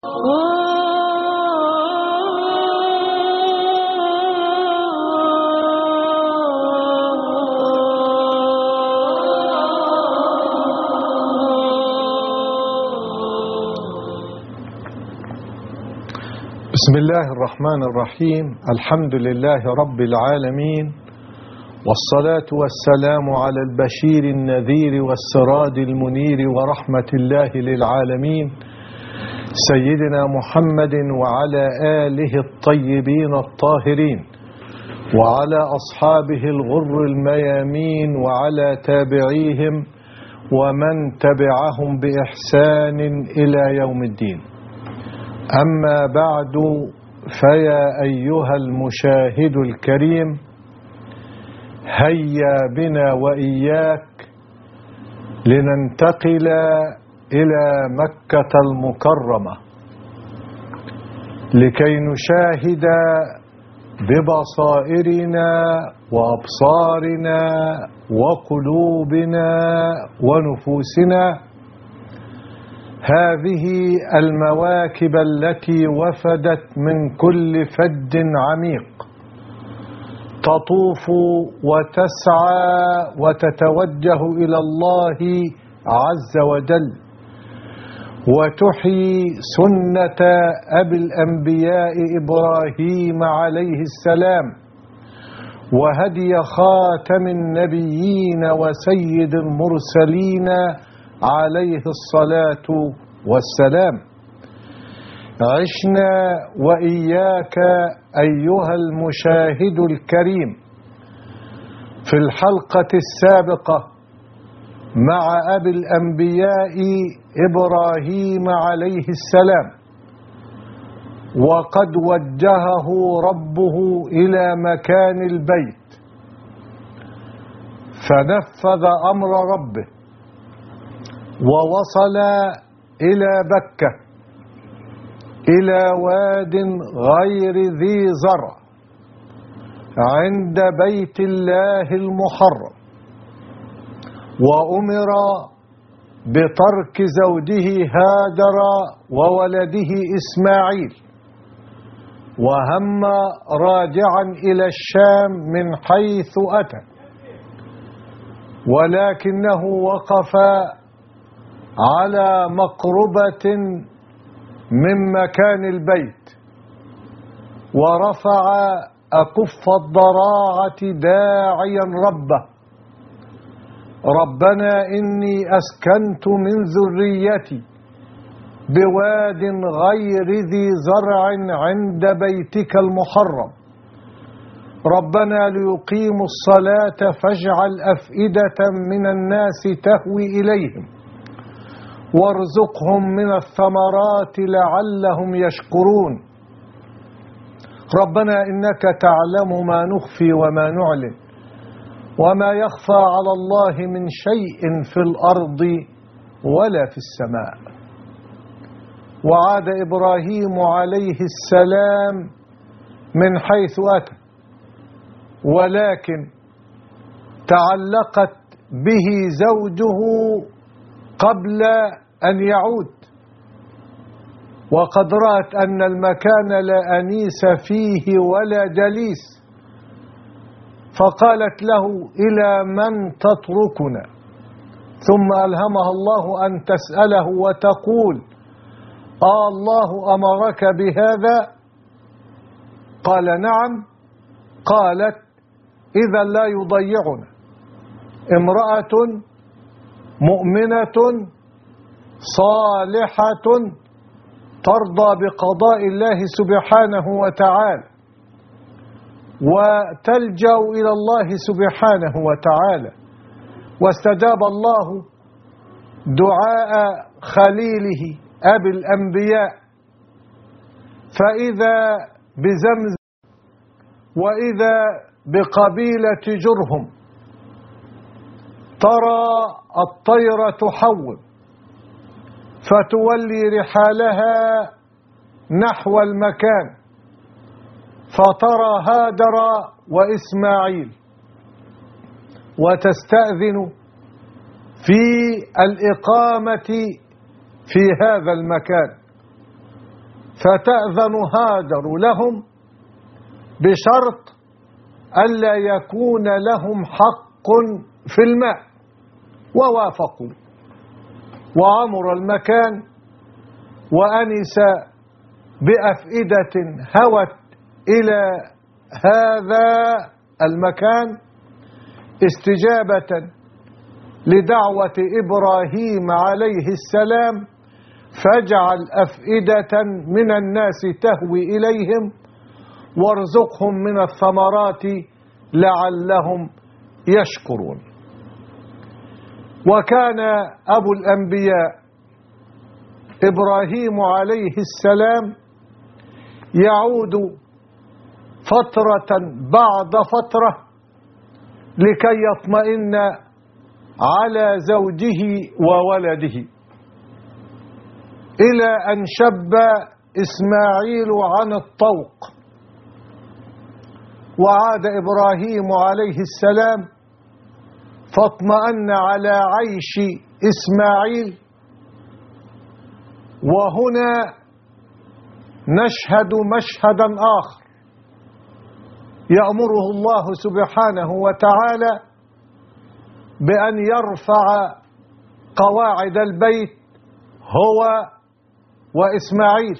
بسم الله الرحمن الرحيم. الحمد لله رب العالمين، والصلاة والسلام على البشير النذير والسراج المنير ورحمة الله للعالمين سيدنا محمد وعلى آله الطيبين الطاهرين وعلى أصحابه الغر الميامين وعلى تابعيهم ومن تبعهم بإحسان إلى يوم الدين. أما بعد، فيا أيها المشاهد الكريم، هيا بنا وإياك لننتقل إلى مكة المكرمة لكي نشاهد ببصائرنا وأبصارنا وقلوبنا ونفوسنا هذه المواكب التي وفدت من كل فج عميق تطوف وتسعى وتتوجه إلى الله عز وجل وتحيي سنة أبي الأنبياء إبراهيم عليه السلام وهدي خاتم النبيين وسيد المرسلين عليه الصلاة والسلام. عشنا وإياك أيها المشاهد الكريم في الحلقة السابقة مع أبي الأنبياء إبراهيم عليه السلام، وقد وجهه ربه إلى مكان البيت فنفذ أمر ربه ووصل إلى بكة إلى واد غير ذي زرع عند بيت الله المحرم، وأمر بترك زوجه هاجر وولده إسماعيل، وهم راجعا إلى الشام من حيث أتى، ولكنه وقف على مقربة من مكان البيت ورفع أكف الضراعة داعيا ربه: ربنا إني أسكنت من ذريتي بواد غير ذي زرع عند بيتك المحرم، ربنا ليقيموا الصلاة فاجعل أفئدة من الناس تهوي إليهم وارزقهم من الثمرات لعلهم يشكرون، ربنا إنك تعلم ما نخفي وما نعلن وما يخفى على الله من شيء في الأرض ولا في السماء. وعاد إبراهيم عليه السلام من حيث أتى، ولكن تعلقت به زوجه قبل أن يعود، وقد رأت أن المكان لا أنيس فيه ولا جليس، فقالت له: إلى من تتركنا؟ ثم ألهمها الله أن تسأله وتقول: الله أمرك بهذا؟ قال: نعم. قالت: إذا لا يضيعنا، امرأة مؤمنة صالحة ترضى بقضاء الله سبحانه وتعالى وتلجأ إلى الله سبحانه وتعالى. واستجاب الله دعاء خليله أبي الأنبياء، فإذا بزمزم وإذا بقبيلة جرهم ترى الطير تحول فتولي رحالها نحو المكان، فترى هاجر وإسماعيل وتستأذن في الإقامة في هذا المكان، فتأذن هاجر لهم بشرط ألا يكون لهم حق في الماء، ووافقوا، وعمر المكان وأنس بأفئدة هوت إلى هذا المكان استجابة لدعوة إبراهيم عليه السلام، فاجعل أفئدة من الناس تهوي إليهم وارزقهم من الثمرات لعلهم يشكرون. وكان أبو الأنبياء إبراهيم عليه السلام يعود فترة بعد فترة لكي يطمئن على زوجه وولده، إلى أن شب إسماعيل عن الطوق، وعاد إبراهيم عليه السلام فاطمأن على عيش إسماعيل. وهنا نشهد مشهدا آخر يأمره الله سبحانه وتعالى بأن يرفع قواعد البيت هو وإسماعيل.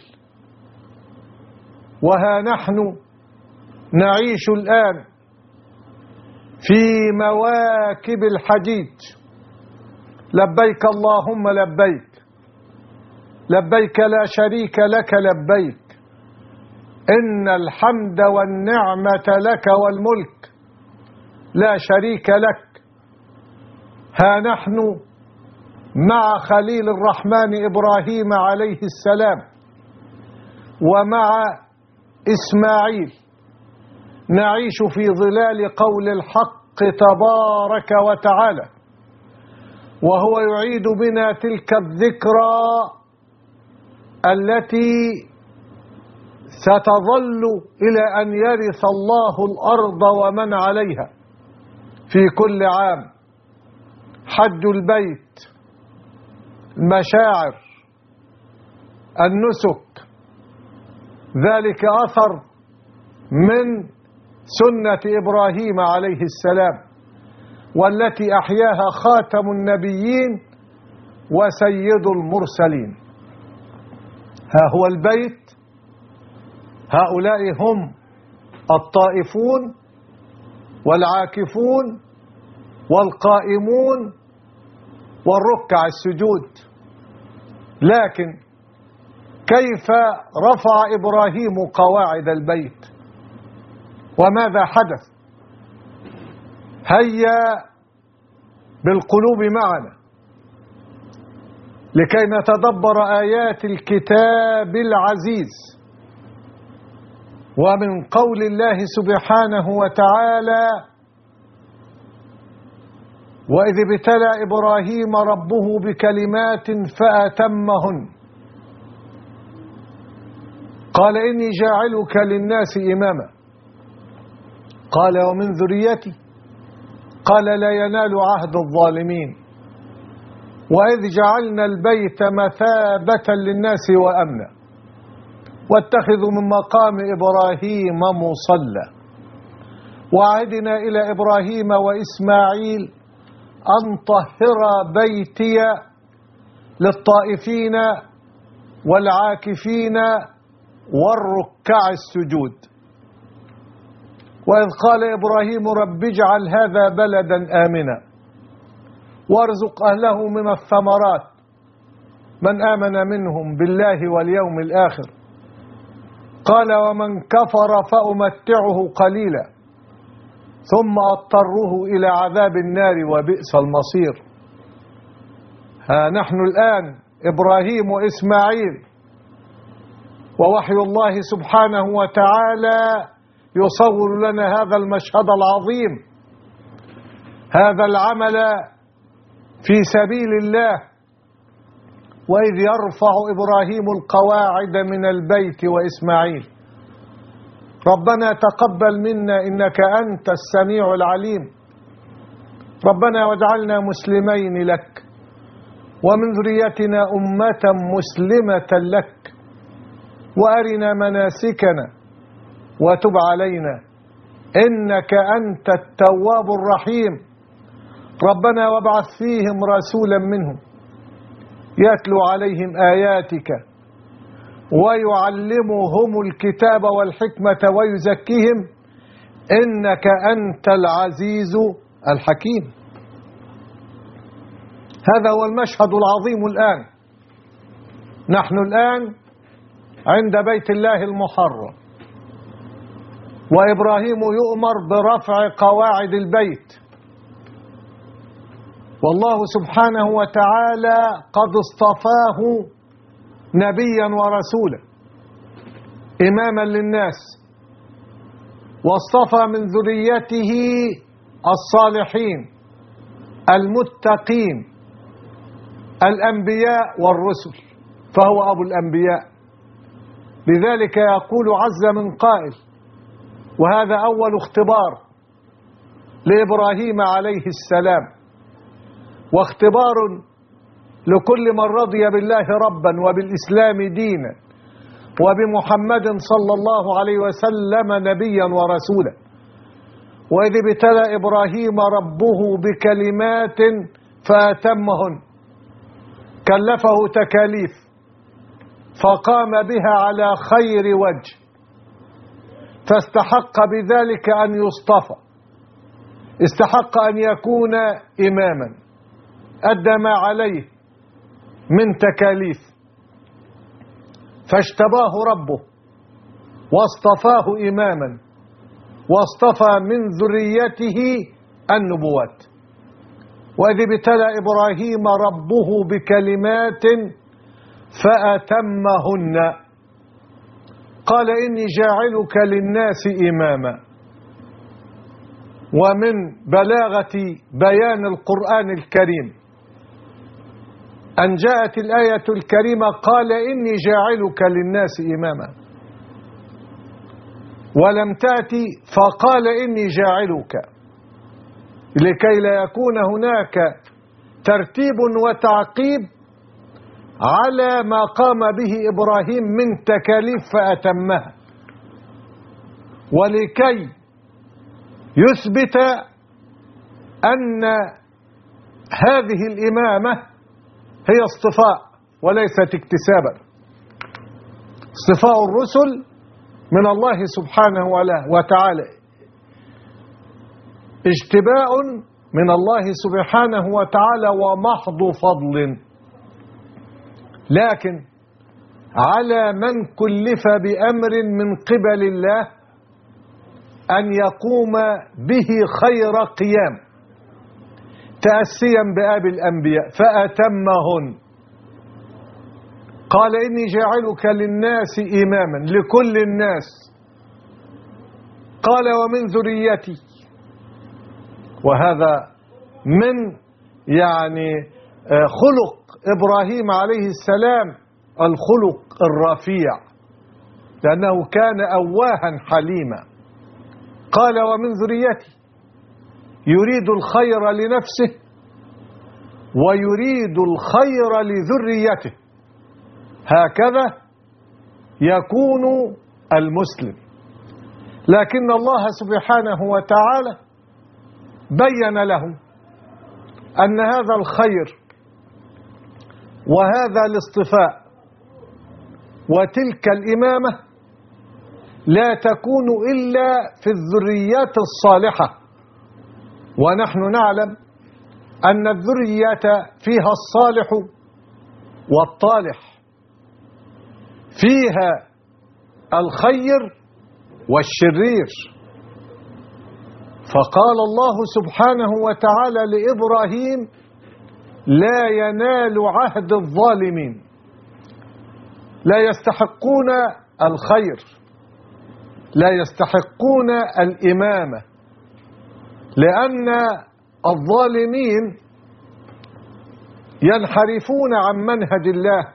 وها نحن نعيش الآن في مواكب الحجيج، لبيك اللهم لبيك، لبيك لا شريك لك لبيك، إن الحمد والنعمة لك والملك لا شريك لك. ها نحن مع خليل الرحمن إبراهيم عليه السلام ومع إسماعيل نعيش في ظلال قول الحق تبارك وتعالى، وهو يعيد بنا تلك الذكرى التي ستظل إلى أن يرث الله الأرض ومن عليها في كل عام: حج البيت، المشاعر، النسك. ذلك أثر من سنة إبراهيم عليه السلام، والتي أحياها خاتم النبيين وسيد المرسلين. ها هو البيت، هؤلاء هم الطائفون والعاكفون والقائمون والركع السجود. لكن كيف رفع إبراهيم قواعد البيت؟ وماذا حدث؟ هيا بالقلوب معنا لكي نتدبر آيات الكتاب العزيز. ومن قول الله سبحانه وتعالى: وإذ ابتلى إبراهيم ربه بكلمات فأتمهن قال إني جاعلك للناس إماما قال ومن ذريتي قال لا ينال عهد الظالمين وإذ جعلنا البيت مثابة للناس وأمنا واتخذوا من مقام إبراهيم مصلى وعهدنا إلى إبراهيم وإسماعيل أن طهر بيتي للطائفين والعاكفين والركع السجود. وإذ قال إبراهيم رب اجعل هذا بلدا آمنا وارزق أهله من الثمرات من آمن منهم بالله واليوم الآخر قال ومن كفر فأمتعه قليلا ثم أضطره إلى عذاب النار وبئس المصير. ها نحن الآن إبراهيم وإسماعيل، ووحي الله سبحانه وتعالى يصور لنا هذا المشهد العظيم، هذا العمل في سبيل الله. وإذ يرفع إبراهيم القواعد من البيت وإسماعيل ربنا تقبل منا إنك أنت السميع العليم ربنا واجعلنا مسلمين لك ومن ذريتنا أمة مسلمة لك وأرنا مناسكنا وتب علينا إنك أنت التواب الرحيم. ربنا وابعث فيهم رسولا منهم يتلو عليهم آياتك ويعلمهم الكتاب والحكمة ويزكيهم إنك أنت العزيز الحكيم. هذا هو المشهد العظيم الآن. نحن الآن عند بيت الله المحرم، وإبراهيم يؤمر برفع قواعد البيت، والله سبحانه وتعالى قد اصطفاه نبيا ورسولا إماما للناس، واصطفى من ذريته الصالحين المتقين الأنبياء والرسل، فهو أبو الأنبياء. لذلك يقول عز من قائل: وهذا أول اختبار لإبراهيم عليه السلام، واختبار لكل من رضي بالله ربا وبالإسلام دينا وبمحمد صلى الله عليه وسلم نبيا ورسولا. وإذ ابتلى إبراهيم ربه بكلمات فأتمهن، كلفه تكاليف فقام بها على خير وجه، فاستحق بذلك أن يصطفى، استحق أن يكون إماما، أدى ما عليه من تكاليف، فاجتباه ربه واصطفاه إماما، واصطفى من ذريته النبوات. وإذ ابتلى إبراهيم ربه بكلمات فأتمهن، قال إني جاعلك للناس إماما. ومن بلاغة بيان القرآن الكريم أن جاءت الآية الكريمة قال إني جاعلك للناس إماما، ولم تأتي فقال إني جاعلك، لكي لا يكون هناك ترتيب وتعقيب على ما قام به إبراهيم من تكاليف فأتمها، ولكي يثبت أن هذه الإمامة هي اصطفاء وليست اكتسابا. اصطفاء الرسل من الله سبحانه وتعالى، اجتباء من الله سبحانه وتعالى ومحض فضل، لكن على من كلف بأمر من قبل الله أن يقوم به خير قيام تأسيا بأبي الأنبياء فأتمهن. قال إني جاعلك للناس إماما، لكل الناس. قال ومن ذريتي، وهذا من خلق إبراهيم عليه السلام، الخلق الرفيع، لأنه كان أواها حليما. قال ومن ذريتي، يريد الخير لنفسه ويريد الخير لذريته، هكذا يكون المسلم. لكن الله سبحانه وتعالى بين له أن هذا الخير وهذا الاصطفاء وتلك الإمامة لا تكون إلا في الذريات الصالحة، ونحن نعلم أن الذرية فيها الصالح والطالح، فيها الخير والشرير. فقال الله سبحانه وتعالى لإبراهيم: لا ينال عهد الظالمين، لا يستحقون الخير، لا يستحقون الإمامة، لأن الظالمين ينحرفون عن منهج الله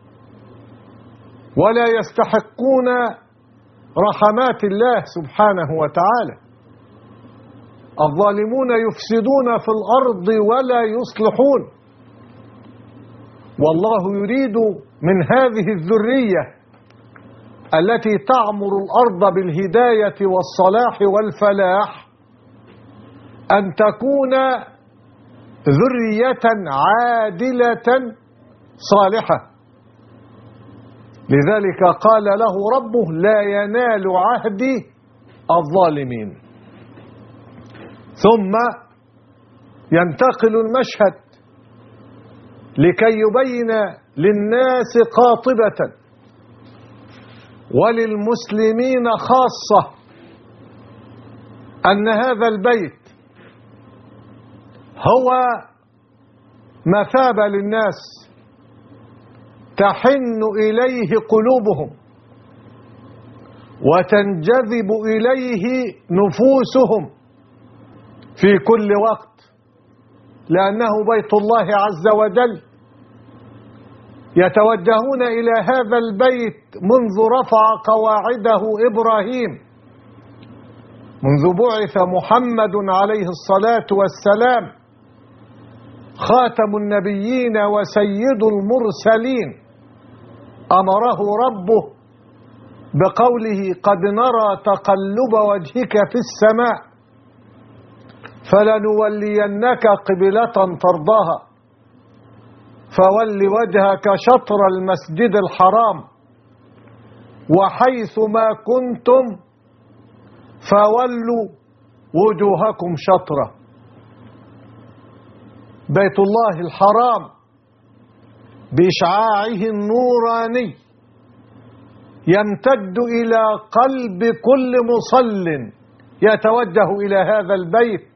ولا يستحقون رحمات الله سبحانه وتعالى. الظالمون يفسدون في الأرض ولا يصلحون، والله يريد من هذه الذرية التي تعمر الأرض بالهداية والصلاح والفلاح أن تكون ذرية عادلة صالحة. لذلك قال له ربه: لا ينال عهدي الظالمين. ثم ينتقل المشهد لكي يبين للناس قاطبة وللمسلمين خاصة أن هذا البيت هو مثابة للناس تحن إليه قلوبهم وتنجذب إليه نفوسهم في كل وقت، لأنه بيت الله عز وجل. يتوجهون إلى هذا البيت منذ رفع قواعده إبراهيم، منذ بعث محمد عليه الصلاة والسلام خاتم النبيين وسيد المرسلين. أمره ربه بقوله: قد نرى تقلب وجهك في السماء فلنولينك قبلة ترضاها فول وجهك شطر المسجد الحرام وحيث ما كنتم فولوا وجوهكم شطره. بيت الله الحرام بإشعاعه النوراني يمتد إلى قلب كل مصل يتوجه إلى هذا البيت،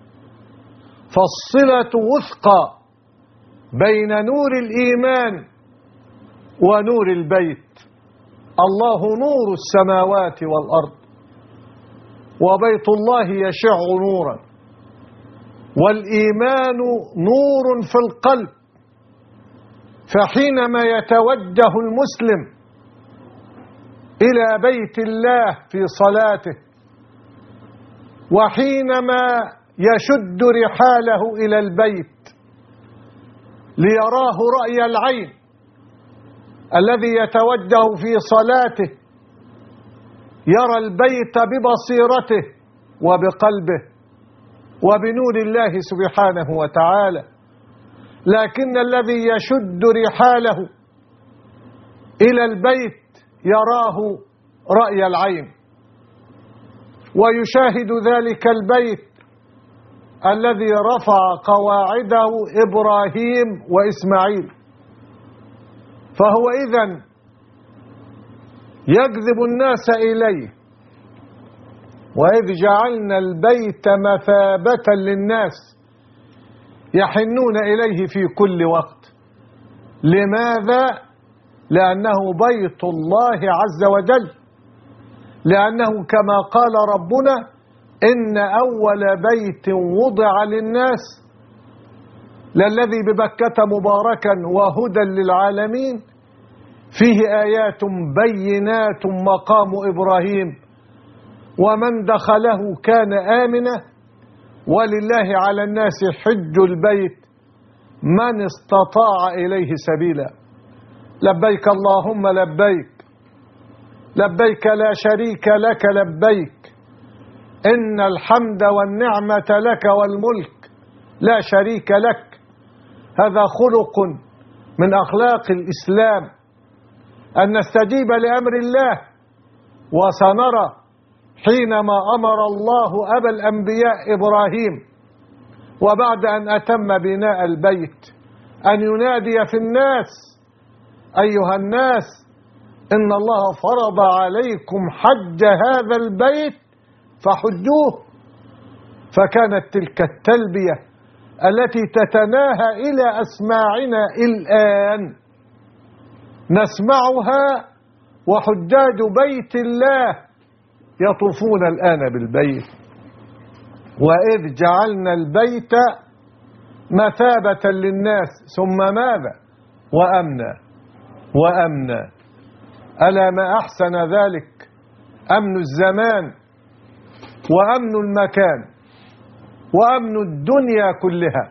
فالصلة وثقى بين نور الإيمان ونور البيت. الله نور السماوات والأرض، وبيت الله يشع نورا، والإيمان نور في القلب. فحينما يتوجه المسلم إلى بيت الله في صلاته، وحينما يشد رحاله إلى البيت ليراه رأي العين الذي يتوجه في صلاته، يرى البيت ببصيرته وبقلبه وبنور الله سبحانه وتعالى. لكن الذي يشد رحاله إلى البيت يراه رأي العين، ويشاهد ذلك البيت الذي رفع قواعده إبراهيم وإسماعيل. فهو إذن يجذب الناس إليه. وإذ جعلنا البيت مثابة للناس يحنون إليه في كل وقت. لماذا؟ لأنه بيت الله عز وجل، لأنه كما قال ربنا: إن أول بيت وضع للناس للذي ببكة مباركا وهدى للعالمين فيه آيات بينات مقام إبراهيم ومن دخله كان آمنا ولله على الناس حج البيت من استطاع إليه سبيلا. لبيك اللهم لبيك، لبيك لا شريك لك لبيك، إن الحمد والنعمة لك والملك لا شريك لك. هذا خلق من أخلاق الإسلام أن نستجيب لأمر الله. وسنرى حينما أمر الله أبا الأنبياء إبراهيم وبعد أن أتم بناء البيت أن ينادي في الناس: أيها الناس إن الله فرض عليكم حج هذا البيت فحجوه. فكانت تلك التلبية التي تتناهى إلى أسماعنا الآن نسمعها، وحجاج بيت الله يطوفون الآن بالبيت. وإذ جعلنا البيت مثابة للناس ثم ماذا؟ وأمنا. ألا ما أحسن ذلك؟ أمن الزمان وأمن المكان وأمن الدنيا كلها،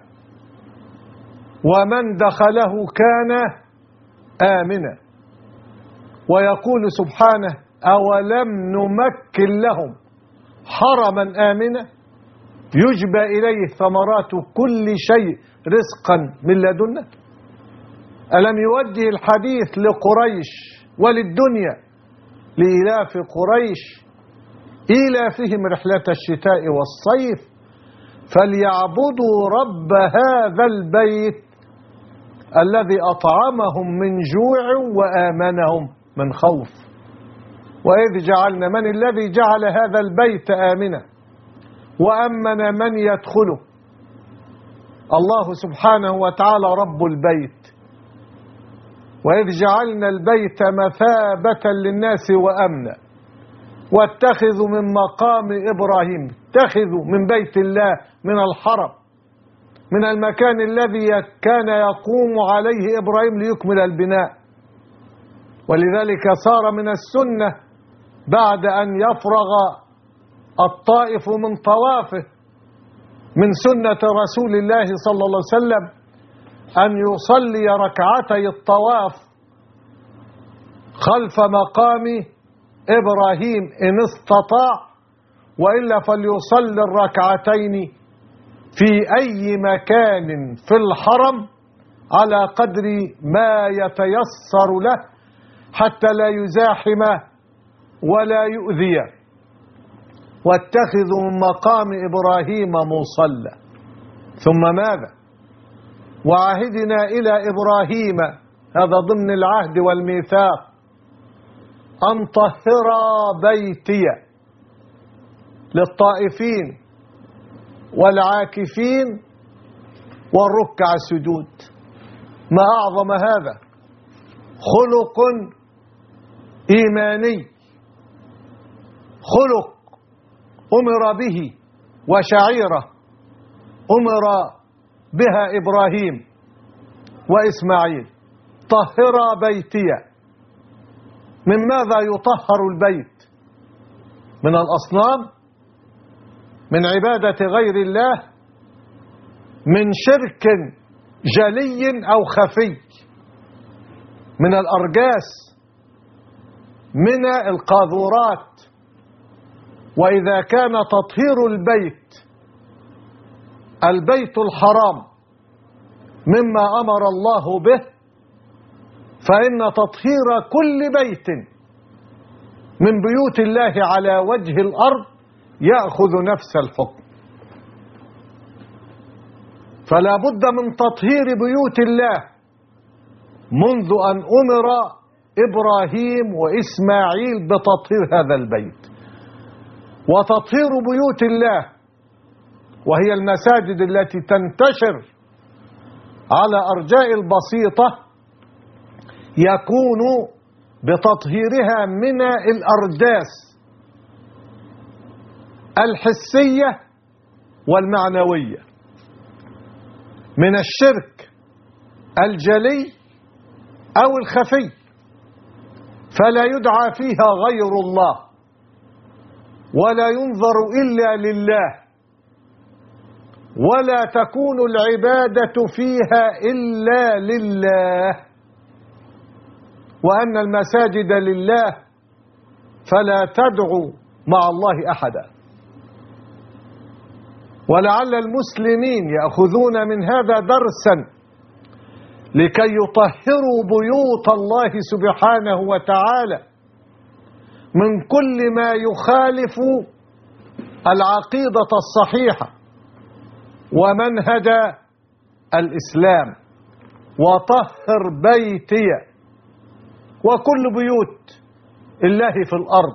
ومن دخله كان آمنا. ويقول سبحانه: أولم نمكن لهم حرما آمنا يجبى إليه ثمرات كل شيء رزقا من لدنا. ألم يوجه الحديث لقريش وللدنيا لإلاف قريش إيلافهم رحلة الشتاء والصيف فليعبدوا رب هذا البيت الذي أطعمهم من جوع وآمنهم من خوف. وإذ جعلنا، من الذي جعل هذا البيت آمنا وأمن من يدخله؟ الله سبحانه وتعالى رب البيت. وإذ جعلنا البيت مثابة للناس وأمنا واتخذوا من مقام إبراهيم، اتخذوا من بيت الله، من الحرم، من المكان الذي كان يقوم عليه إبراهيم ليكمل البناء. ولذلك صار من السنة بعد أن يفرغ الطائف من طوافه من سنة رسول الله صلى الله عليه وسلم أن يصلي ركعتي الطواف خلف مقام إبراهيم إن استطاع، وإلا فليصلي الركعتين في أي مكان في الحرم على قدر ما يتيسر له حتى لا يزاحم ولا يؤذي. واتخذوا من مقام إبراهيم مصلى. ثم ماذا؟ وعهدنا إلى إبراهيم، هذا ضمن العهد والميثاق، أن طهر بيتي للطائفين والعاكفين والركع السجود. ما أعظم هذا، خلق إيماني، خلق أمر به وشعيرة أمر بها إبراهيم وإسماعيل. طهر بيتي. من ماذا يطهر البيت؟ من الأصنام، من عبادة غير الله، من شرك جلي أو خفي، من الأرجاس، من القاذورات. وإذا كان تطهير البيت الحرام مما أمر الله به، فإن تطهير كل بيت من بيوت الله على وجه الأرض يأخذ نفس الحكم. فلا بد من تطهير بيوت الله منذ أن أمر إبراهيم وإسماعيل بتطهير هذا البيت. وتطهير بيوت الله وهي المساجد التي تنتشر على أرجاء البسيطة يكون بتطهيرها من الأرداس الحسية والمعنوية، من الشرك الجلي أو الخفي، فلا يدعى فيها غير الله ولا ينظر إلا لله، ولا تكون العبادة فيها إلا لله، وأن المساجد لله فلا تدعو مع الله أحدا. ولعل المسلمين يأخذون من هذا درسا لكي يطهروا بيوت الله سبحانه وتعالى من كل ما يخالف العقيدة الصحيحة ومنهج الإسلام. وطهر بيتي، وكل بيوت الله في الأرض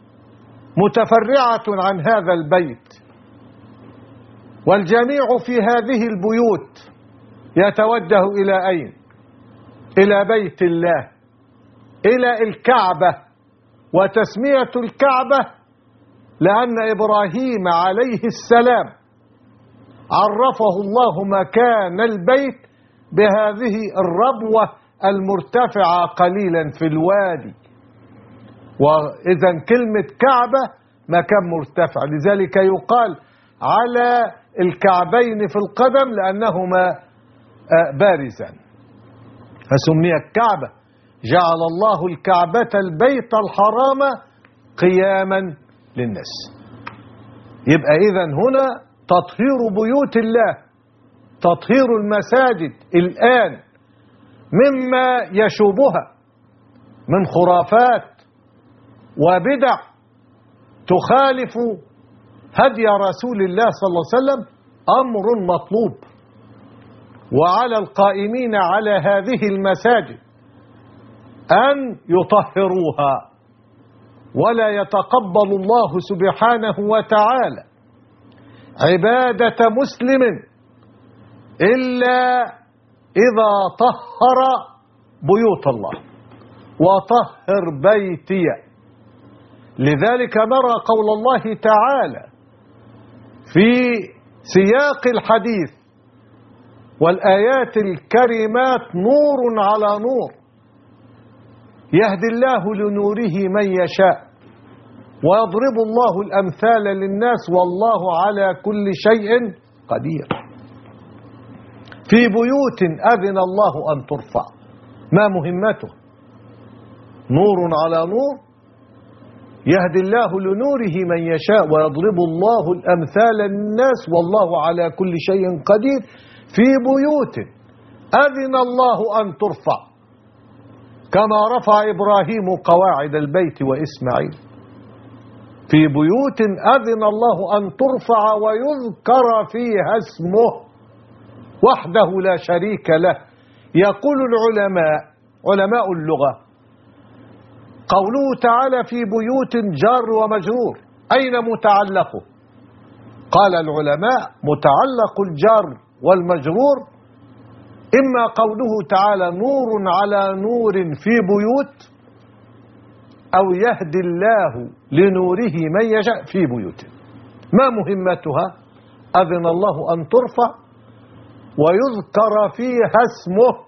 متفرعة عن هذا البيت، والجميع في هذه البيوت يتوجه إلى أين؟ إلى بيت الله، إلى الكعبة. وتسمية الكعبة لأن إبراهيم عليه السلام عرفه الله مكان البيت بهذه الربوة المرتفعة قليلا في الوادي. وإذا كلمة كعبة مكان مرتفع، لذلك يقال على الكعبين في القدم لأنهما بارزان فسميت كعبة. جعل الله الكعبة البيت الحرام قياما للناس. يبقى إذن هنا تطهير بيوت الله، تطهير المساجد الآن مما يشوبها من خرافات وبدع تخالف هدي رسول الله صلى الله عليه وسلم أمر مطلوب. وعلى القائمين على هذه المساجد أن يطهروها، ولا يتقبل الله سبحانه وتعالى عبادة مسلم إلا إذا طهر بيوت الله وطهر بيتي. لذلك نرى قول الله تعالى في سياق الحديث والآيات الكريمات: نور على نور يهدي الله لنوره من يشاء ويضرب الله الأمثال للناس والله على كل شيء قدير. في بيوت أذن الله أن ترفع، ما مهمته؟ نور على نور يهدي الله لنوره من يشاء ويضرب الله الأمثال للناس والله على كل شيء قدير. في بيوت أذن الله أن ترفع كما رفع إبراهيم قواعد البيت وإسماعيل. في بيوت أذن الله أن ترفع ويذكر فيها اسمه وحده لا شريك له. يقول العلماء، علماء اللغة، قوله تعالى في بيوت جار ومجرور، أين متعلقه؟ قال العلماء: متعلق الجار والمجرور إما قوله تعالى نور على نور في بيوت، أو يهدي الله لنوره من يشاء في بيوت. ما مهمتها؟ أذن الله أن ترفع ويذكر فيها اسمه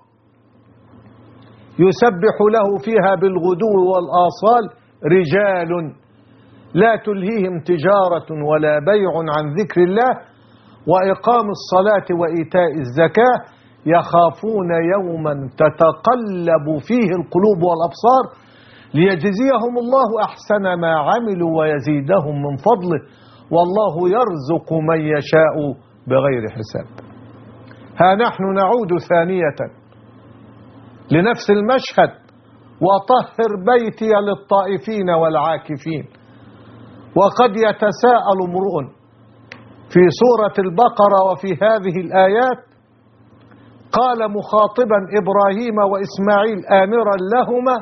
يسبح له فيها بالغدو والآصال رجال لا تلهيهم تجارة ولا بيع عن ذكر الله وإقام الصلاة وإيتاء الزكاة يخافون يوما تتقلب فيه القلوب والأبصار ليجزيهم الله أحسن ما عملوا ويزيدهم من فضله والله يرزق من يشاء بغير حساب. ها نحن نعود ثانية لنفس المشهد: وطهر بيتي للطائفين والعاكفين. وقد يتساءل امرؤ في سورة البقرة وفي هذه الآيات، قال مخاطبا إبراهيم وإسماعيل آمرا لهما: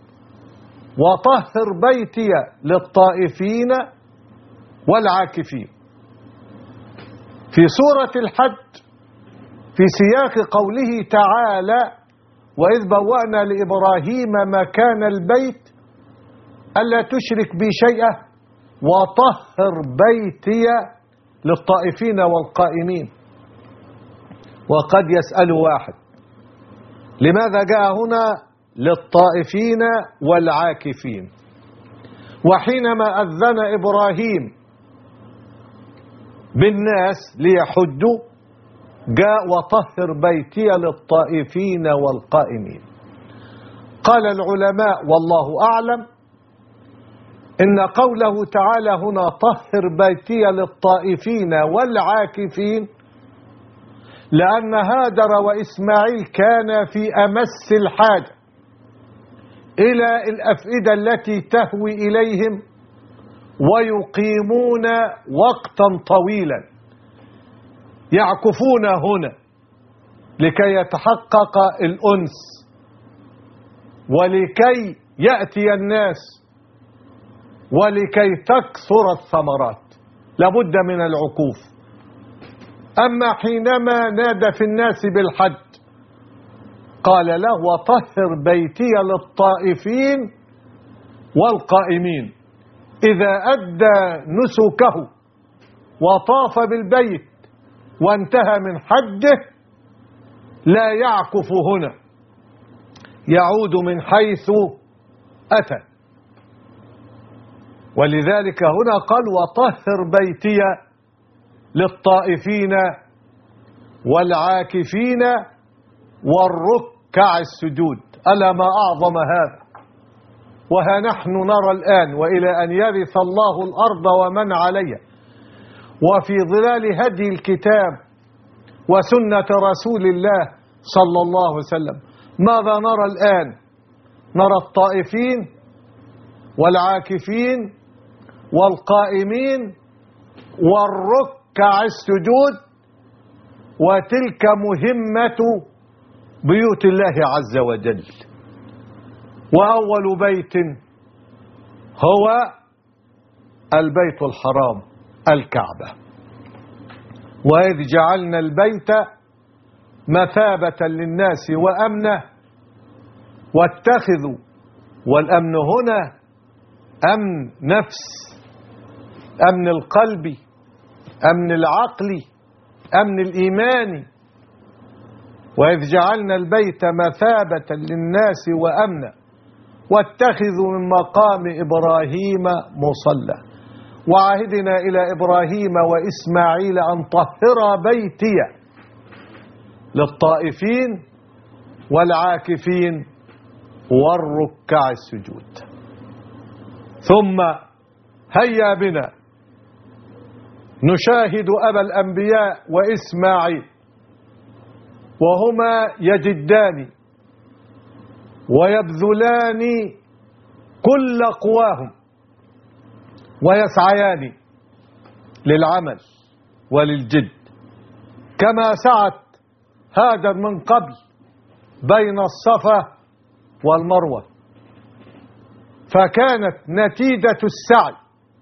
وطهر بيتي للطائفين والعاكفين. في سورة الحج في سياق قوله تعالى: وإذ بوأنا لإبراهيم مكان البيت ألا تشرك بي شيئا وطهر بيتي للطائفين والقائمين. وقد يسأل واحد: لماذا جاء هنا للطائفين والعاكفين؟ وحينما أذن إبراهيم بالناس ليحجوا جاء وطهر بيتي للطائفين والقائمين. قال العلماء والله أعلم إن قوله تعالى هنا طهر بيتي للطائفين والعاكفين لأن هاجر وإسماعيل كان في أمس الحاجة إلى الأفئدة التي تهوي إليهم ويقيمون وقتا طويلا، يعكفون هنا لكي يتحقق الأنس ولكي يأتي الناس ولكي تكثر الثمرات، لابد من العكوف. أما حينما نادى في الناس بالحج قال له: وطهر بيتي للطائفين والقائمين. إذا أدى نسكه وطاف بالبيت وانتهى من حجه لا يعكف هنا، يعود من حيث أتى. ولذلك هنا قال: وطهر بيتي للطائفين والعاكفين والركع السجود. ألا ما أعظم هذا. وها نحن نرى الآن وإلى أن يرث الله الأرض ومن عليها وفي ظلال هدي الكتاب وسنة رسول الله صلى الله عليه وسلم، ماذا نرى الآن؟ نرى الطائفين والعاكفين والقائمين والركع السجود، وتلك مهمة بيوت الله عز وجل. وأول بيت هو البيت الحرام الكعبة. وإذ جعلنا البيت مثابة للناس وأمنه واتخذوا، والأمن هنا أمن نفس، أمن القلب، أمن العقل، أمن الإيمان. وإذ جعلنا البيت مثابة للناس وأمنا واتخذوا من مقام إبراهيم مصلى وعهدنا إلى إبراهيم وإسماعيل أن طهر بيتي للطائفين والعاكفين والركع السجود. ثم هيا بنا نشاهد أبا الأنبياء وإسماعيل وهما يجدان ويبذلان كل قواهم ويسعيان للعمل وللجد، كما سعت هاجر من قبل بين الصفا والمروة. فكانت نتيجة السعي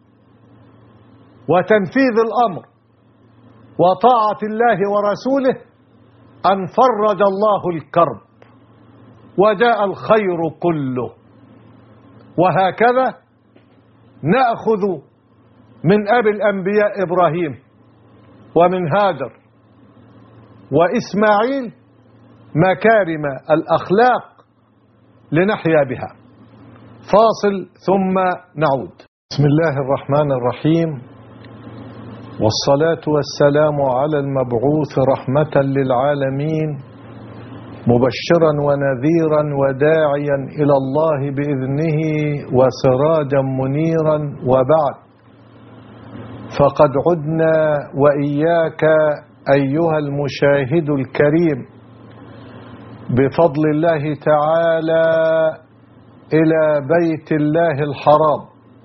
وتنفيذ الأمر وطاعة الله ورسوله أن فرج الله الكرب وجاء الخير كله. وهكذا نأخذ من أبي الأنبياء إبراهيم ومن هاجر وإسماعيل مكارم الأخلاق لنحيا بها. فاصل ثم نعود. بسم الله الرحمن الرحيم، والصلاة والسلام على المبعوث رحمة للعالمين مبشرا ونذيرا وداعيا إلى الله بإذنه وسراجا منيرا. وبعد، فقد عدنا وإياك أيها المشاهد الكريم بفضل الله تعالى إلى بيت الله الحرام،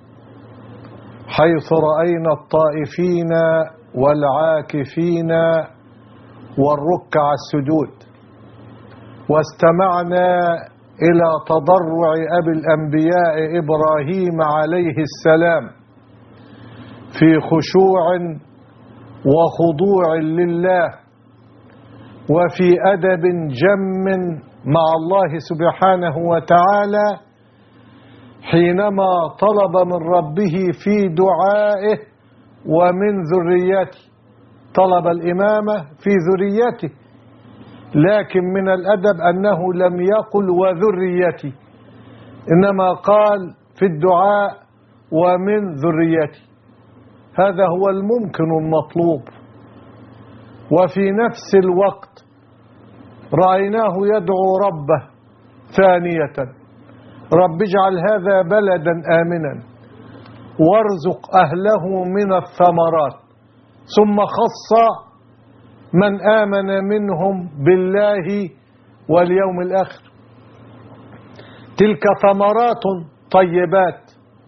حيث رأينا الطائفين والعاكفين والركع السجود، واستمعنا إلى تضرع أبي الأنبياء إبراهيم عليه السلام في خشوع وخضوع لله وفي أدب جم مع الله سبحانه وتعالى حينما طلب من ربه في دعائه ومن ذريته، طلب الإمامة في ذريته، لكن من الأدب أنه لم يقل وذريتي، إنما قال في الدعاء ومن ذريتي. هذا هو الممكن المطلوب. وفي نفس الوقت رأيناه يدعو ربه ثانية: رب اجعل هذا بلدا آمنا وارزق أهله من الثمرات، ثم خص من آمن منهم بالله واليوم الآخر. تلك ثمرات طيبات،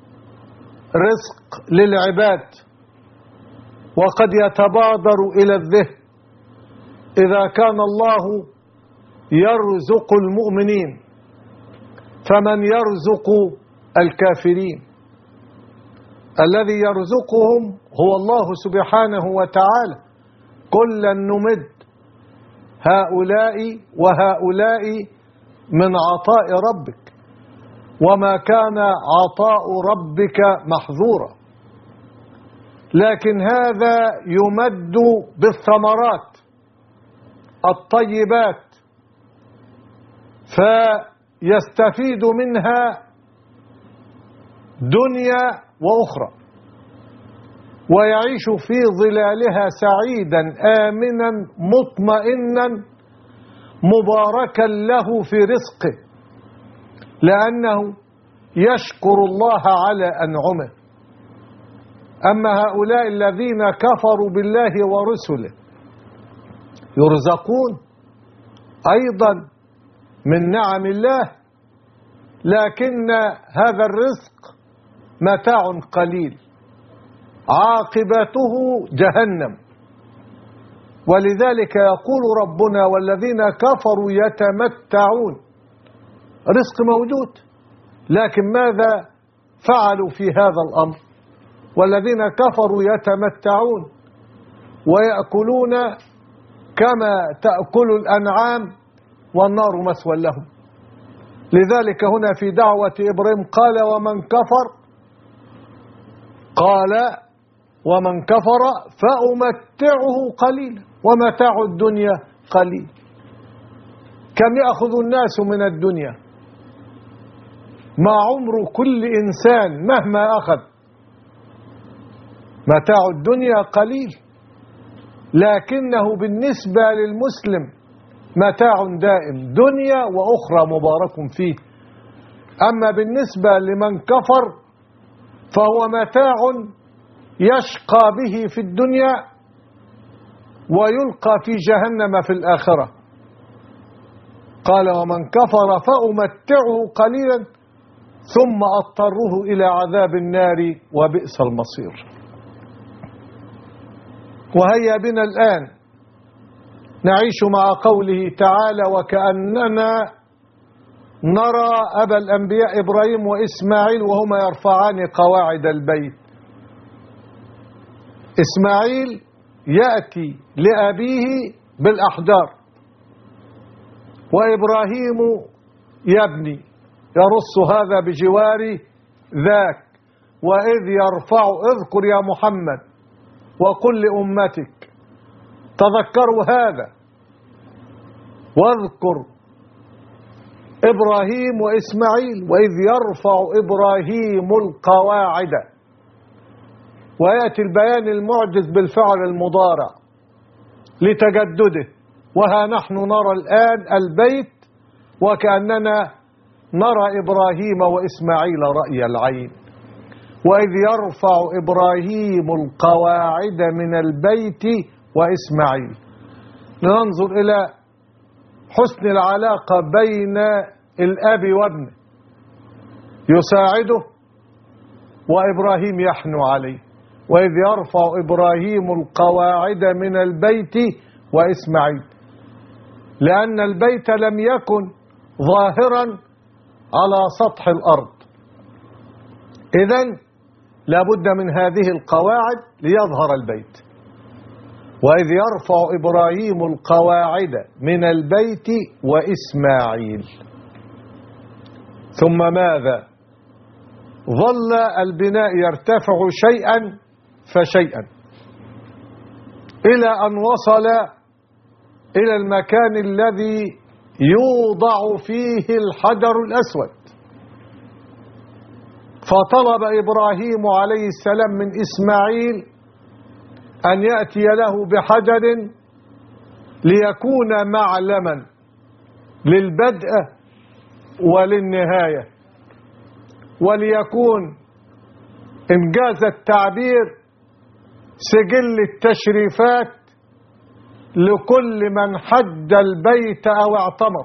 رزق للعباد. وقد يتبادر إلى الذهن إذا كان الله يرزق المؤمنين فمن يرزق الكافرين؟ الذي يرزقهم هو الله سبحانه وتعالى. كلا نمد هؤلاء وهؤلاء من عطاء ربك، وما كان عطاء ربك محظورا. لكن هذا يمد بالثمرات الطيبات فيستفيد منها دنيا وأخرى، ويعيش في ظلالها سعيدا آمنا مطمئنا مباركا له في رزقه لأنه يشكر الله على أنعمه. أما هؤلاء الذين كفروا بالله ورسله يرزقون أيضا من نعم الله، لكن هذا الرزق متاع قليل عاقبته جهنم. ولذلك يقول ربنا والذين كفروا يتمتعون، رزق موجود، لكن ماذا فعلوا في هذا الأمر؟ والذين كفروا يتمتعون ويأكلون كما تأكل الأنعام والنار مثوى لهم. لذلك هنا في دعوة إبراهيم قال ومن كفر فأمتعه قليلا ومتاع الدنيا قليل. كم يأخذ الناس من الدنيا؟ ما عمر كل إنسان مهما أخذ. متاع الدنيا قليل، لكنه بالنسبة للمسلم متاع دائم، دنيا وأخرى مبارك فيه. أما بالنسبة لمن كفر فهو متاع يشقى به في الدنيا ويلقى في جهنم في الآخرة. قال ومن كفر فأمتعه قليلا ثم أضطره إلى عذاب النار وبئس المصير. وهيا بنا الآن نعيش مع قوله تعالى وكأننا نرى أبا الأنبياء إبراهيم وإسماعيل وهما يرفعان قواعد البيت. إسماعيل يأتي لأبيه بالأحجار، وإبراهيم يبني يرص هذا بجوار ذاك. وإذ يرفع، اذكر يا محمد وقل لأمتك تذكروا هذا، واذكر إبراهيم وإسماعيل وإذ يرفع إبراهيم القواعد. ويأتي البيان المعجز بالفعل المضارع لتجدده. وها نحن نرى الآن البيت وكأننا نرى إبراهيم وإسماعيل رأي العين. وإذ يرفع إبراهيم القواعد من البيت وإسماعيل. ننظر إلى حسن العلاقة بين الأب وابنه، يساعده وإبراهيم يحنو عليه. وإذ يرفع إبراهيم القواعد من البيت وإسماعيل، لأن البيت لم يكن ظاهرا على سطح الأرض، إذن لابد من هذه القواعد ليظهر البيت. وإذ يرفع إبراهيم القواعد من البيت وإسماعيل. ثم ماذا؟ ظل البناء يرتفع شيئا فشيئا إلى أن وصل إلى المكان الذي يوضع فيه الحجر الأسود. فطلب إبراهيم عليه السلام من إسماعيل أن يأتي له بحجر ليكون معلما للبدء وللنهاية، وليكون إنجاز التعبير سجل التشريفات لكل من حج البيت أو اعتمر،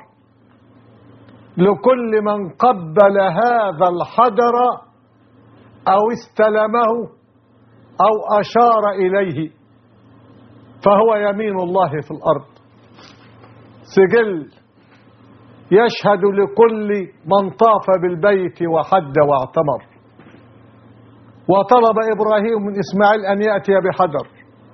لكل من قبل هذا الحجر أو استلمه أو أشار إليه، فهو يمين الله في الأرض، سجل يشهد لكل من طاف بالبيت وحج واعتمر. وطلب إبراهيم من إسماعيل أن يأتي بحجر،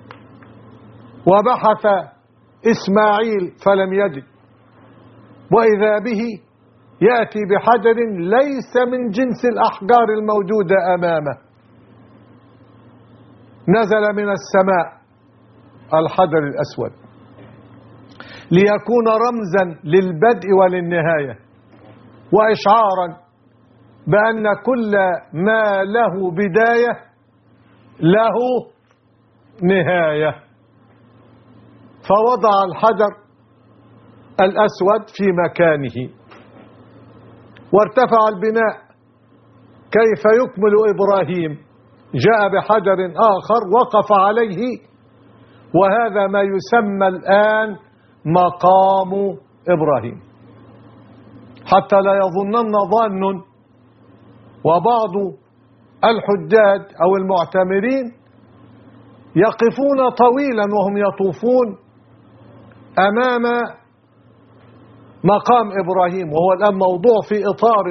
وبحث إسماعيل فلم يجد، وإذا به يأتي بحجر ليس من جنس الأحجار الموجودة أمامه، نزل من السماء الحجر الأسود ليكون رمزا للبدء وللنهاية، وإشعارا بأن كل ما له بداية له نهاية. فوضع الحجر الأسود في مكانه، وارتفع البناء، كيف يكمل إبراهيم؟ جاء بحجر آخر وقف عليه، وهذا ما يسمى الآن مقام إبراهيم. حتى لا يظنن ظان وبعض الحجاج أو المعتمرين يقفون طويلا وهم يطوفون أمام مقام إبراهيم، وهو الآن موضوع في إطار.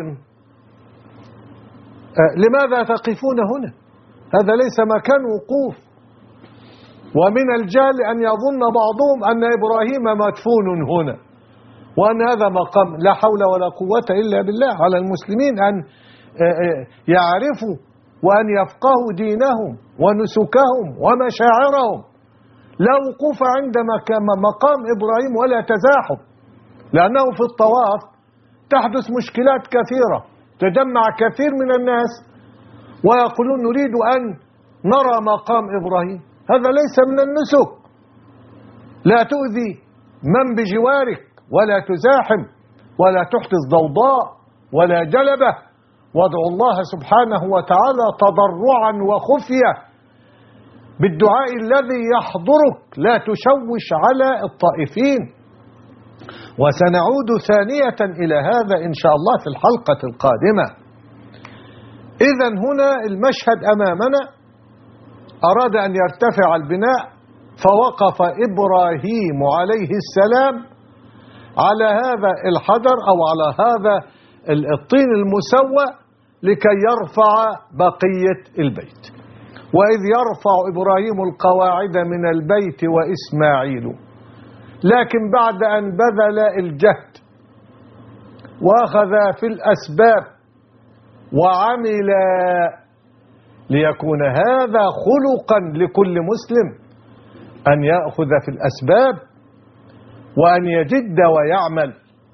لماذا تقفون هنا؟ هذا ليس مكان وقوف. ومن الجهل أن يظن بعضهم أن إبراهيم مدفون هنا، وأن هذا مقام. لا حول ولا قوة إلا بالله. على المسلمين أن يعرفوا وأن يفقهوا دينهم ونسكهم ومشاعرهم. لا وقوف عند مقام إبراهيم ولا تزاحم، لأنه في الطواف تحدث مشكلات كثيرة. تجمع كثير من الناس ويقولون نريد أن نرى مقام إبراهيم. هذا ليس من النسك. لا تؤذي من بجوارك، ولا تزاحم، ولا تحدث ضوضاء ولا جلبة. وادعوا الله سبحانه وتعالى تضرعا وخفية بالدعاء الذي يحضرك، لا تشوش على الطائفين. وسنعود ثانية إلى هذا إن شاء الله في الحلقة القادمة. إذن هنا المشهد أمامنا، أراد أن يرتفع البناء، فوقف إبراهيم عليه السلام على هذا الحجر أو على هذا الطين المسوى لكي يرفع بقية البيت. وإذ يرفع إبراهيم القواعد من البيت وإسماعيل، لكن بعد أن بذل الجهد وأخذ في الأسباب وعمل، ليكون هذا خلقا لكل مسلم أن يأخذ في الأسباب وأن يجد ويعمل.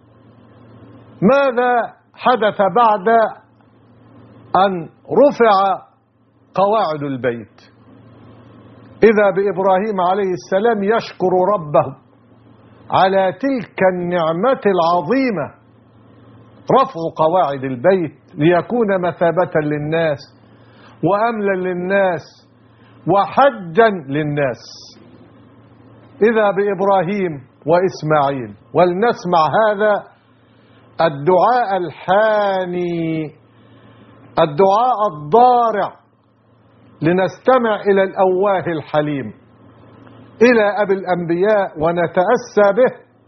ماذا حدث بعد أن رفع قواعد البيت؟ إذا بإبراهيم عليه السلام يشكر ربه على تلك النعمة العظيمة، رفع قواعد البيت ليكون مثابة للناس وأملا للناس وحجا للناس. إذا بإبراهيم وإسماعيل. ولنسمع هذا الدعاء الحاني، الدعاء الضارع، لنستمع إلى الأواه الحليم، إلى أبي الأنبياء، ونتأسى به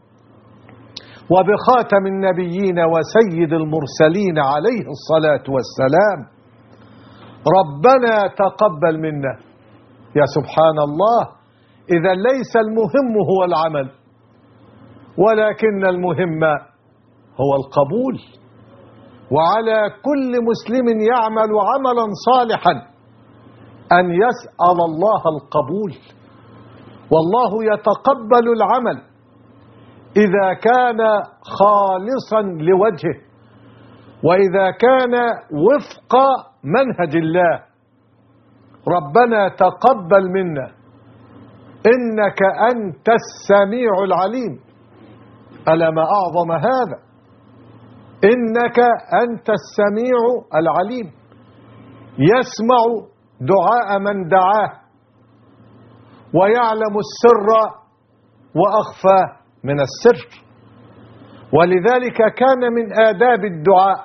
وبخاتم النبيين وسيد المرسلين عليه الصلاة والسلام. ربنا تقبل منا. يا سبحان الله، إذا ليس المهم هو العمل، ولكن المهم هو القبول. وعلى كل مسلم يعمل عملا صالحا أن يسأل الله القبول. والله يتقبل العمل إذا كان خالصا لوجهه، وإذا كان وفق منهج الله. ربنا تقبل منا إنك أنت السميع العليم. ألا ما أعظم هذا، إنك أنت السميع العليم، يسمع دعاء من دعاه، ويعلم السر وأخفى من السر. ولذلك كان من آداب الدعاء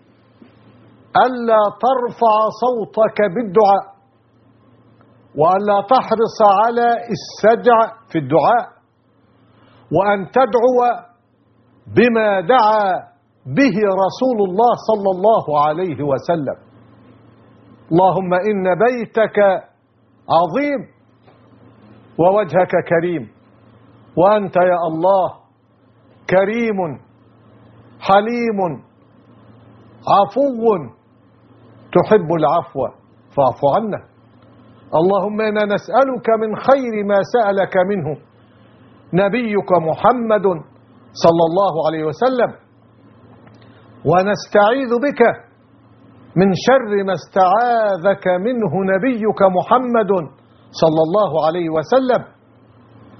ألا ترفع صوتك بالدعاء، وألا تحرص على السجع في الدعاء، وأن تدعو بما دعا به رسول الله صلى الله عليه وسلم. اللهم إن بيتك عظيم ووجهك كريم، وأنت يا الله كريم حليم عفو تحب العفو فاعف عنا. اللهم إنا نسألك من خير ما سألك منه نبيك محمد صلى الله عليه وسلم، ونستعيذ بك من شر ما استعاذك منه نبيك محمد صلى الله عليه وسلم.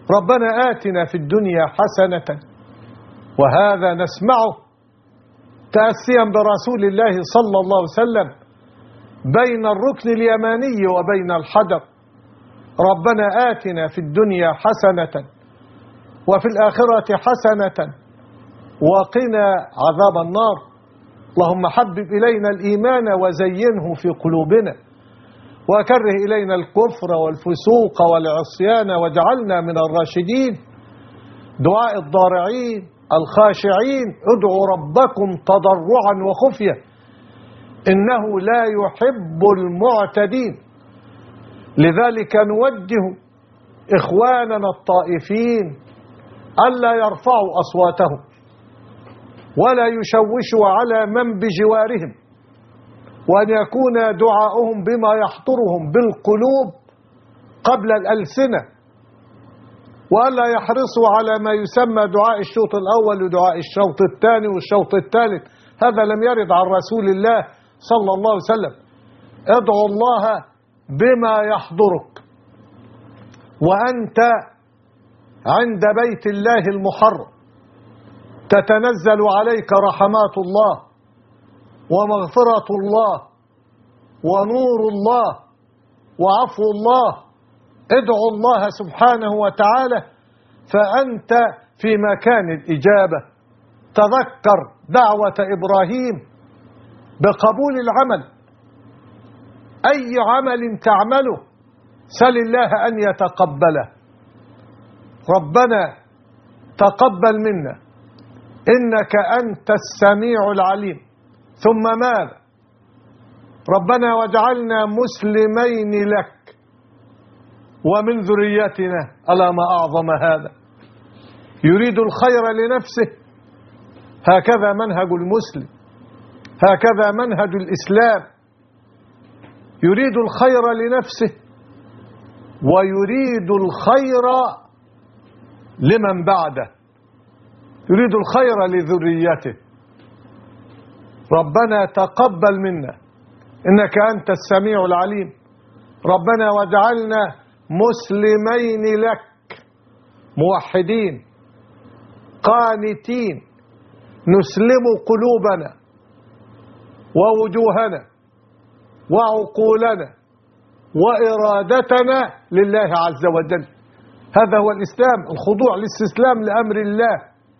ربنا آتنا في الدنيا حسنة، وهذا نسمعه تأسيا برسول الله صلى الله عليه وسلم بين الركن اليماني وبين الحجر. ربنا آتنا في الدنيا حسنة وفي الآخرة حسنة وقنا عذاب النار. اللهم حبب إلينا الإيمان وزينه في قلوبنا وكره إلينا الكفر والفسوق والعصيان واجعلنا من الراشدين. دعاء الضارعين الخاشعين: ادعوا ربكم تضرعا وخفية إنه لا يحب المعتدين. لذلك نوجه إخواننا الطائفين ألا يرفعوا أصواتهم ولا يشوشوا على من بجوارهم، وأن يكون دعاؤهم بما يحضرهم بالقلوب قبل الألسنة، وألا يحرصوا على ما يسمى دعاء الشوط الأول ودعاء الشوط الثاني والشوط الثالث. هذا لم يرد عن رسول الله صلى الله عليه وسلم. ادعو الله بما يحضرك وأنت عند بيت الله المحرم، تتنزل عليك رحمات الله ومغفرة الله ونور الله وعفو الله. ادعو الله سبحانه وتعالى فأنت في مكان الإجابة. تذكر دعوة إبراهيم بقبول العمل. أي عمل تعمله سل الله أن يتقبله. ربنا تقبل منا إنك أنت السميع العليم. ثم ماذا؟ ربنا واجعلنا مسلمين لك ومن ذريتنا. ألا ما أعظم هذا. يريد الخير لنفسه. هكذا منهج المسلم، هكذا منهج الإسلام. يريد الخير لنفسه ويريد الخير لمن بعده، يريد الخير لذريته. ربنا تقبل منا إنك أنت السميع العليم. ربنا واجعلنا مسلمين لك موحدين قانتين نسلم قلوبنا ووجوهنا وعقولنا وإرادتنا لله عز وجل. هذا هو الإسلام، الخضوع الاستسلام لأمر الله،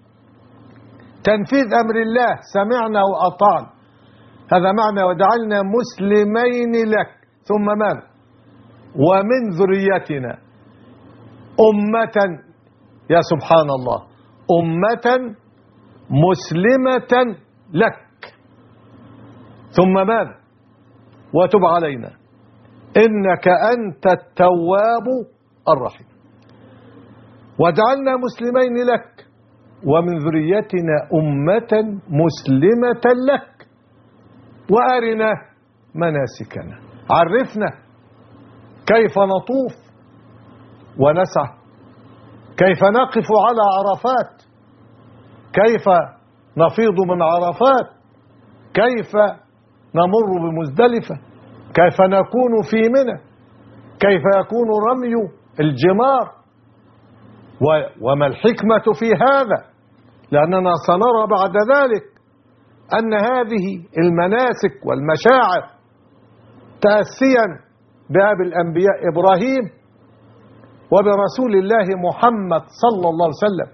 تنفيذ أمر الله، سمعنا وأطعنا. هذا معنى وجعلنا مسلمين لك. ثم ماذا؟ ومن ذريتنا أمة، يا سبحان الله، أمة مسلمة لك. ثم ماذا؟ وتب علينا إنك أنت التواب الرحيم. وجعلنا مسلمين لك ومن ذريتنا أمة مسلمة لك وأرنا مناسكنا. عرفنا كيف نطوف ونسعى، كيف نقف على عرفات، كيف نفيض من عرفات، كيف نمر بمزدلفة، كيف نكون في منى، كيف يكون رمي الجمار، وما الحكمة في هذا؟ لأننا سنرى بعد ذلك أن هذه المناسك والمشاعر تأسيا بأبي الأنبياء إبراهيم وبرسول الله محمد صلى الله عليه وسلم.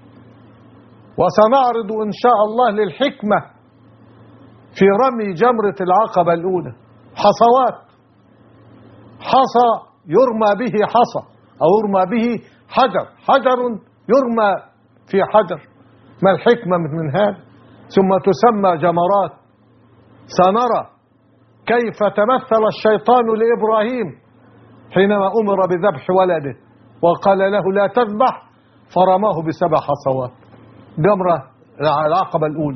وسنعرض إن شاء الله للحكمة في رمي جمرة العقبة الأولى. حصوات، حصى يرمى به حصى أو يرمى به حجر، حجر يرمى في حجر. ما الحكمة من هذا؟ ثم تسمى جمرات. سنرى كيف تمثل الشيطان لإبراهيم حينما أمر بذبح ولده وقال له لا تذبح، فرماه ب7 حصوات، جمرة العقبة الأولى.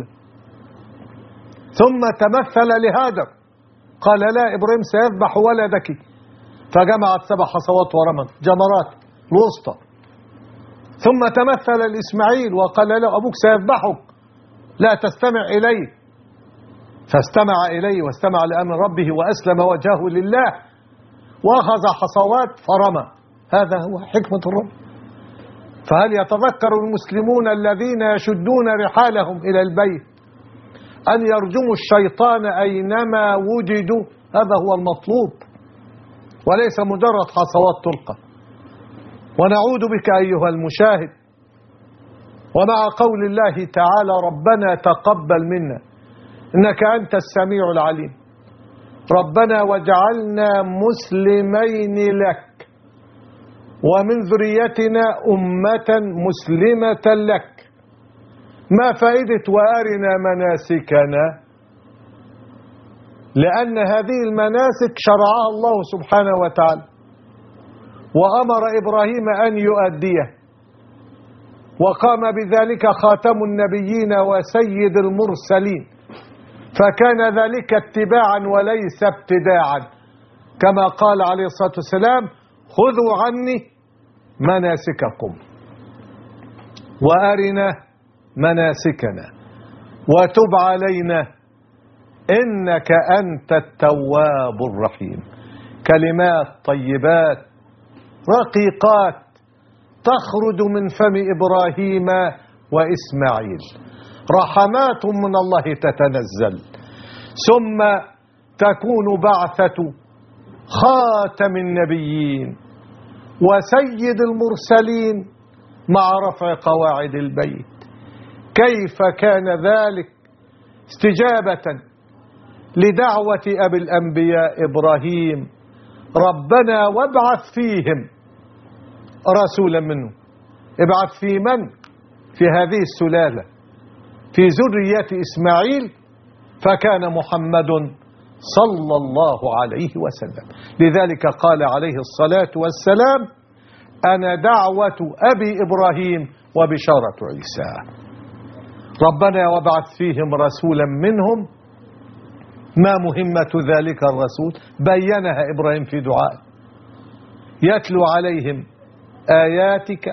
ثم تمثل لهاجر قال لا، إبراهيم سيذبح ولدك، فجمعت 7 حصوات ورمت، جمرات الوسطى. ثم تمثل لإسماعيل وقال له أبوك سيذبحك لا تستمع إليه، فاستمع إليه واستمع لأمر ربه وأسلم وجهه لله وأخذ حصوات فرمى. هذا هو حكمة الرب. فهل يتذكر المسلمون الذين يشدون رحالهم إلى البيت أن يرجموا الشيطان أينما وجدوا، هذا هو المطلوب، وليس مجرد حصوات تلقى. ونعود بك أيها المشاهد ومع قول الله تعالى: ربنا تقبل منا إنك أنت السميع العليم، ربنا واجعلنا مسلمين لك ومن ذريتنا أمة مسلمة لك. ما فائدة وأرنا مناسكنا؟ لأن هذه المناسك شرعها الله سبحانه وتعالى وأمر إبراهيم أن يؤديه، وقام بذلك خاتم النبيين وسيد المرسلين، فكان ذلك اتباعا وليس ابتداعا، كما قال عليه الصلاة والسلام: خذوا عني مناسككم وأرنا مناسكنا وتب علينا إنك أنت التواب الرحيم. كلمات طيبات رقيقات تخرج من فم إبراهيم وإسماعيل، رحمات من الله تتنزل، ثم تكون بعثة خاتم النبيين وسيد المرسلين مع رفع قواعد البيت. كيف كان ذلك؟ استجابة لدعوة أبي الأنبياء إبراهيم: ربنا وابعث فيهم رسولا منهم. ابعث في من؟ في هذه السلالة، في ذرية إسماعيل، فكان محمد صلى الله عليه وسلم. لذلك قال عليه الصلاة والسلام: أنا دعوة أبي إبراهيم وبشارة عيسى. ربنا وابعث فيهم رسولا منهم. ما مهمة ذلك الرسول؟ بينها إبراهيم في دعائه: يتلو عليهم آياتك،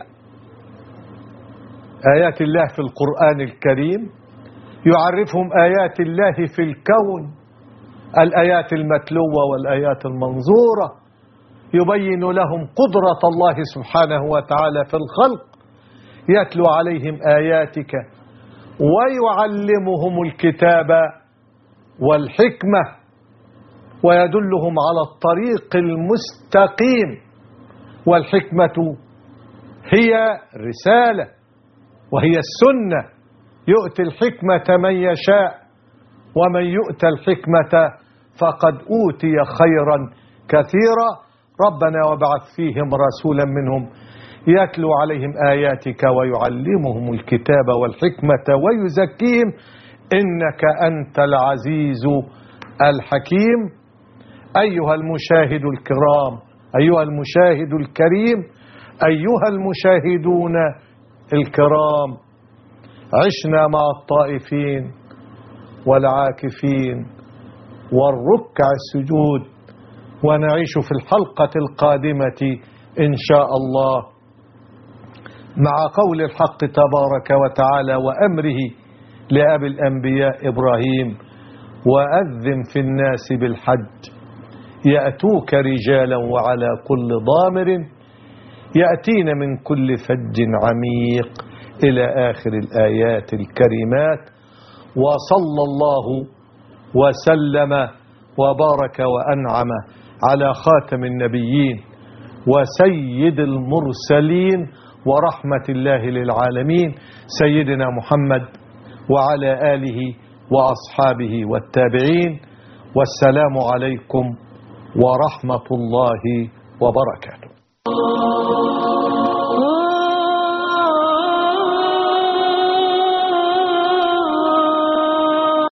آيات الله في القرآن الكريم، يعرفهم آيات الله في الكون، الآيات المتلوة والآيات المنظورة، يبين لهم قدرة الله سبحانه وتعالى في الخلق، يتلو عليهم آياتك ويعلمهم الكتاب والحكمة ويدلهم على الطريق المستقيم. والحكمة هي الرسالة وهي السنة، يؤتي الحكمة من يشاء، ومن يؤتى الحكمة فقد أوتي خيرا كثيرا. ربنا وابعث فيهم رسولا منهم يتلو عليهم آياتك ويعلمهم الكتاب والحكمة ويزكيهم إنك أنت العزيز الحكيم. أيها المشاهد الكرام، أيها المشاهد الكريم، أيها المشاهدون الكرام، عشنا مع الطائفين والعاكفين والركع السجود، ونعيش في الحلقة القادمة إن شاء الله مع قول الحق تبارك وتعالى وأمره لأبي الأنبياء إبراهيم: وأذن في الناس بالحج يأتوك رجالا وعلى كل ضامر يأتين من كل فج عميق، إلى آخر الآيات الكريمات. وصلى الله وسلم وبارك وأنعم على خاتم النبيين وسيد المرسلين ورحمة الله للعالمين سيدنا محمد وعلى آله وأصحابه والتابعين. والسلام عليكم ورحمة الله وبركاته.